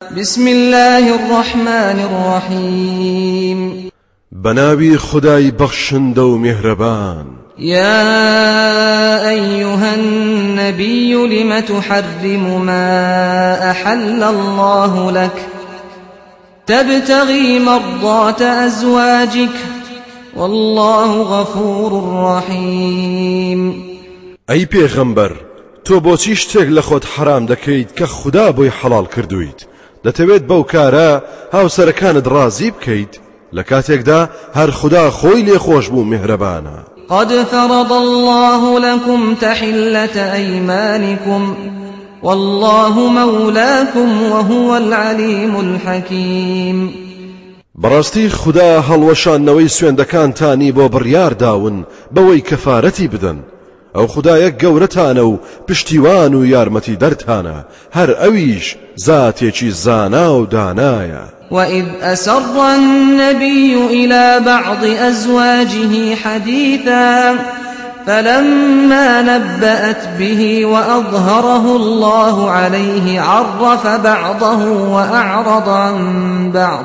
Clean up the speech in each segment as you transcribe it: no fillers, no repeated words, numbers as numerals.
بسم الله الرحمن الرحيم بناوي خداي بخشندو مهربان يا أيها النبي لم تحرم ما أحل الله لك تبتغي مرضات أزواجك والله غفور رحيم أي پیغمبر تو بۆچی شتێک لە خۆت حرام دەکەیت کە خدا بۆی حەڵال کردویت دەتەوێت بەو کارە هاوسەرەکانت ڕازی بکەیت لە کاتێکدا هەر خدا خۆی لێ خۆش بوو میهرەبانە. قد فرض الله لكم تحلة أيمانكم والله مولاكم وهو العليم الحكيم. بەڕاستی خدا هەڵوەشانەوەی سوێندەکانتانی بۆ بڕیار داون بەوەی کەفارەتی بدەن ئەو خدایە گەورەتانە و پشتیوان و یارمەتی دەرتانە هەر ئەویش زاتێکی زانا و دانایە. وإذ أسر النبي إلى بعض أزواجه حديثا فلما نبأت به وأظهره الله عليه عرف بعضه وأعرض عن بعض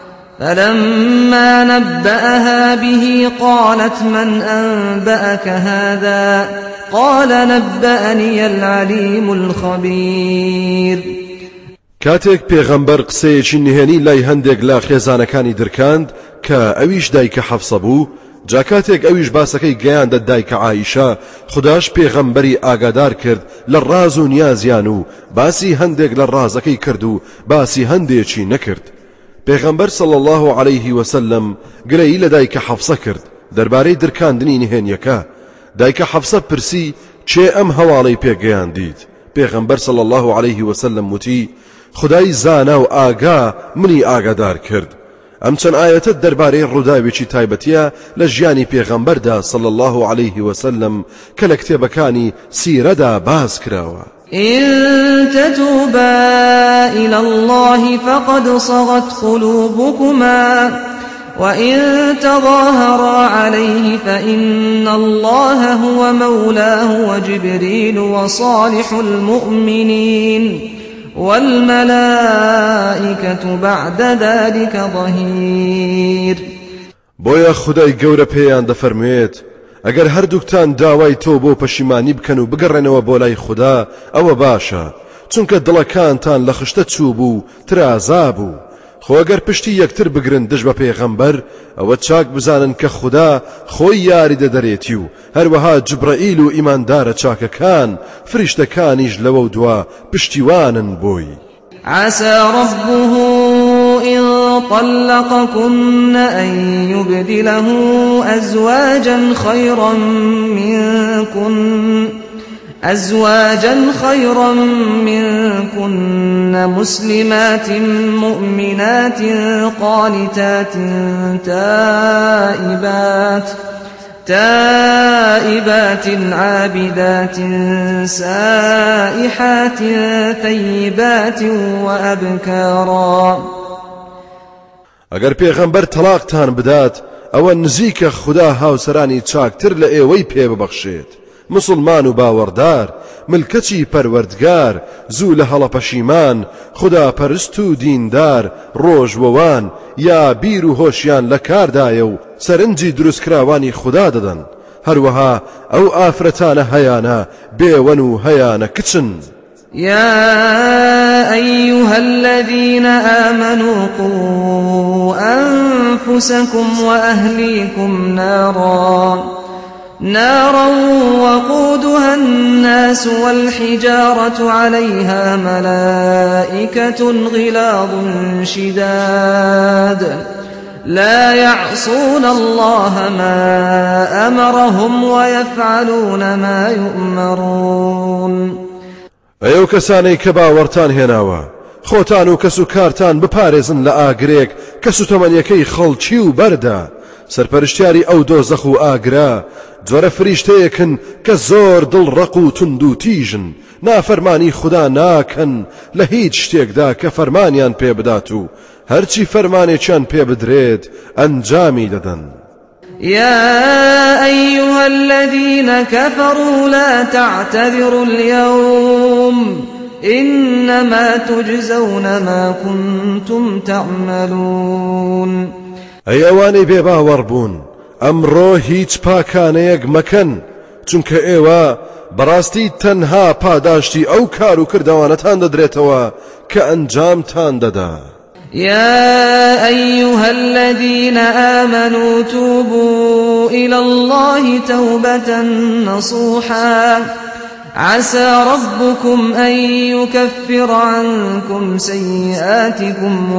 فلما نبأها به قالت من أنبأك هذا قال نبأني العليم الخبير. کاتێک پێغەمبەر قسەیەکی نهێنی لای هەندێک لە خێزانەکانی درکاند کە ئەویش دایکە حەفسە بوو جا کاتێک ئەویش باسەکەی گەیاندە دایکە عایشە خداش پێغەمبەری ئاگادار کرد لە ڕاز و نیازیان و باسی هەندێک لە ڕازەکەی کرد و باسی هەندێکی نەکرد. پێغەمبەر صلی الله عليه وسلم گرەی لە دایکە حەفسە کرد دەربارەی درکاندنی نهێنیەکە. دایکە حەفسە پرسی چێ ئەم هەواڵەی پێگەیاندیت؟ پێغەمبەر صلی الله عليه وسلم وتی خدای زانا و ئاگا منی ئاگادار کرد. ئەم چەند ئاەتە دەربارەی ڕووداوێکی تایبەتیە لە ژیانی پێغەمبەردا صلی الله عليه وسلم کە لە کتێبەکانی سیرەدا باز کراوە. إن تتوبا إلى الله فقد صغت قلوبكما وإن تظاهرا عليه فإن الله هو مولاه وجبريل وصالح المؤمنين والملائكة بعد ذلك ظهير. بۆیە خدای گەورە پێیان دەفەرموێت ئەگەر هەردووکتان داوای تۆ بۆ پەشیمانی بکەن و بگەڕێنەوە بۆ لای خدا ئەوە باشە چونکە دڵەکانتان لە خشتە چوو بوو ترازا بوو. خۆ ئەگەر پشتی یەکتر بگرن دژ بە پێغەمبەر ئەوە چاک بزانن کە خدا خۆی یاری دەدەرێتی و هەروەها جبرائیل و ئیماندارە چاکەکان فریشتەکانیش لەوە دوا پشتیوانن بۆی. عسى ربه إن طلقكن أن يبدله أزواجا خيرا منكن مسلمات مؤمنات قانتات تائبات عابدات سائحات ثيبات وأبكارا. ئەگەر پێغەمبەر تەلاقتان بدات ئەوە نزیکە خدا هاوسەرانی چاکتر لە ئێوەی پێ ببەخشێت مسلمان و باوەڕدار ملکەچی پەروەردگار زوو لە هەڵە پەشیمان خدا پەرست و دیندار ڕۆژوەوان یا بیر و هۆشیان لە کاردایە و سەرنجی دروستکراوانی خدا دەدەن هەروەها ئەو ئافرەتانە هەیانە بێوەن و هەیانە کچن. يا أيها الذين آمنوا قوا أنفسكم وأهليكم نارا وقودها الناس والحجارة عليها ملائكة غلاظ شداد لا يعصون الله ما أمرهم ويفعلون ما يؤمرون. ئەو کەسانەی کە باوەڕتان هێناوە خۆتان و کەس و کارتان بپارێزن لە ئاگرێک کە سوتەمەنیەکەی خەڵکی و بەردا سەرپەرشتیاری ئەو دۆزەخ و ئاگرا جۆرە فریشتەیەکن کە زۆر دڵڕەق و تند و تیژن نافەرمانی خدا ناکەن لە هیچ شتێکدا کە فەرمانیان پێ بدات و هەرچی فەرمانێکیان پێ بدرێت ئەنجامی دەدەن. يا أيها الذين كفروا لا تعتذروا اليوم إنما تجزون ما كنتم تعملون. ئەی ئەوانەی بێباوەڕ بوون ئەمڕۆ هیچ پاکانەیەک مەکەن چونکە ئێوە بەڕاستی تەنها پاداشتی ئەو کار و کردەوانەتان دەدرێتەوە کە ئەنجامتان دەدا. يا أيها الذين آمنوا توبوا إلى الله توبة نصوحا عسى ربكم أن يكفر عنكم سيئاتكم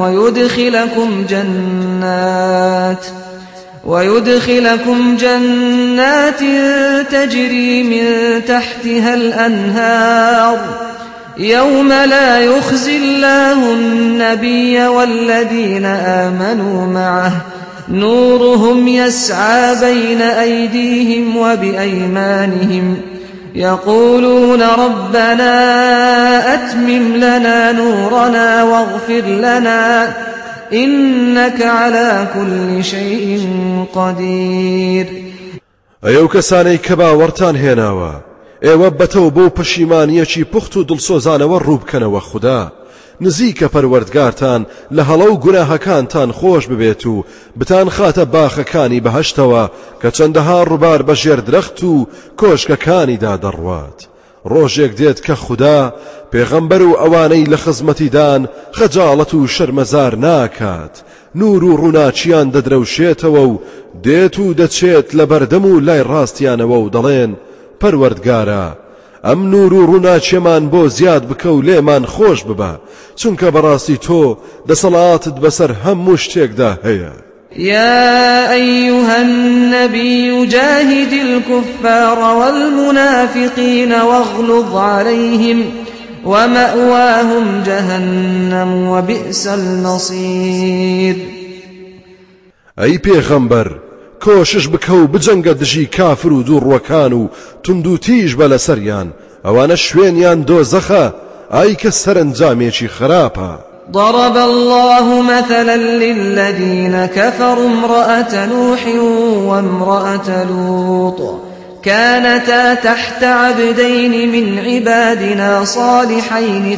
ويدخلكم جنات تجري من تحتها الأنهار يوم لا يخزي الله النبي والذين آمنوا معه نورهم يسعى بين أيديهم وبأيمانهم يقولون ربنا أتمم لنا نورنا واغفر لنا إنك على كل شيء قدير. ئەو کەسانەی کە باوەڕتان هێناوە ئێوە بەتەو بۆ پەشیمانیەکی پوخت و دڵسۆزانەوە ڕووبکەنەوە خوددا نزیکە پەروەردگارتان لە هەڵە و گوناهەکانتان خۆش ببێت و بتان خاتە باخەکانی بەهەشتەوە کە چەندەها ڕووبار بەژێر درەخت و کۆشکەکانیدا دەڕوات. ڕۆژێک دێت کە خوددا پێغەمبەر و ئەوانەی لە خزمەتیدان خەجاڵەت و شەرمەزار ناکات، نور و ڕووناچیان دەدرەوشێتەوە و دێت و دەچێت لە بەردەم و لای ڕاستیانەوە و دەڵێن پەروەردگارە ئەم نور و ڕووناچیمان بۆ زیاد بکە و لێمان خۆش ببە چونکە بەڕاستی تۆ دەسەڵاتت بەسەر هەموو شتێکدا هەیە. يا أيها النبي جاهد الكفار والمنافقين واغلظ عليهم ومأواهم جهنم وبئس المصير. أي پیغمبر کۆشش بکە و بجەنگە دژی کافر و دووڕوەکان و تند و تیژ بە لەسەریان ئەوانە شوێنیان دۆزەخە ئای کە سەرنجامێکی خراپە. ضرب الله مثلا للذين كفروا امرأة نوح وامرأة لوط كانتا تحت عبدين من عبادنا صالحين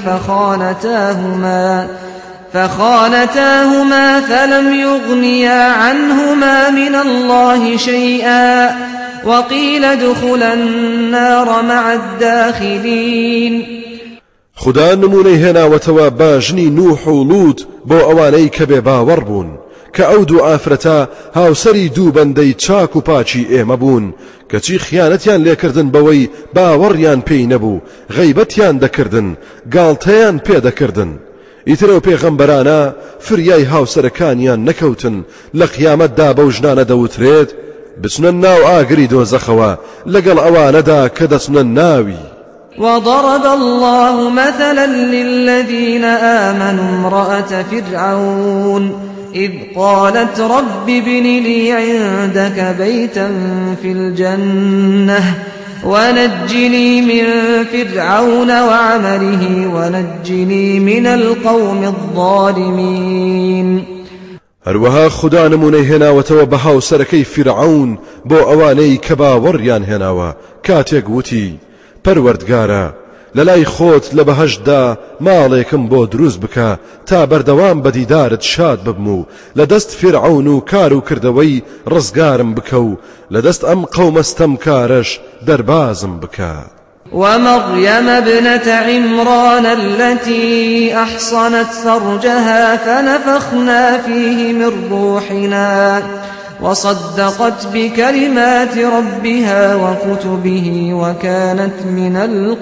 فخانتاهما فلم يغنيا عنهما من الله شيئا وقيل ادخلا النار مع الداخلين. خدا نمونەی هێناوەتەوە بە ژنی نوح و لوط بۆ ئەوانەی کە بێباوەڕ بوون کە ئەو دوو ئافرەتە هاوسەری دوو بەندەی چاک و پاچی ئێمە بوون کەچی خیانەتیان لێکردن بەوەی باوەڕیان پێی نەبوو، غەیبەتیان دەکردن، گاڵتەیان پێدەکردن. ئیترەوە پێغەمبەرانە فریای هاوسەرەکانیان نەکەوتن لە قیامەتدا بەو ژنانە دەوترێت بچنە ناو ئاگری دۆزەخەوە لەگەڵ ئەوانەدا کە دەچنە ناوی. وضرب الله مثلا للذين آمنوا امرأة فرعون إذ قالت رب ابن لي عندك بيتا في الجنة ونجني من فرعون وعمله ونجني من القوم الظالمين. هەروەها خدا نمونەی هێناوەتەوە بە هاوسەرەکەی فرعون بۆ ئەوانەی کە باوەڕیان هێناوە کاتێک وتی پەروەردگارە لەلای خۆت لە بەهەشتدا ماڵێکم بۆ دروست بکە تا بەردەوام بە دیدارت شاد ببم و لە دەست فرعون و کار و کردەوەی ڕزگارم بکە و لە دەست ئەم قەومەستەم کارش دەربازم بکە. ومريم ابنة عمران التي أحصنت فرجها فنفخنا فيه من روحنا وصدقت بكلمات ربها وكتبه وكانت من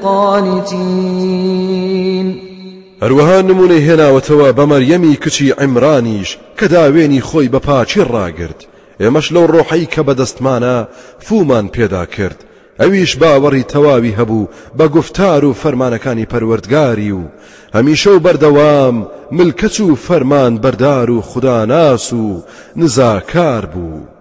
القانتين. هەروەها نمونەی هێناوەتەوە بە مەریەمی کچی عیمرانیش کە داوێنی خۆی بە پاچی ڕاگرت، ئێمەش لەو ڕۆحەی کە بەدەستمانە فومان پێدا کرد، ئەویش باوەڕی تەواوی هەبوو بە گفتار و فەرمانەکانی پەروەردگاری و هەمیشە و بەردەوام ملکەچ و فەرمان بەردار و خوداناس و نزاکار بوو.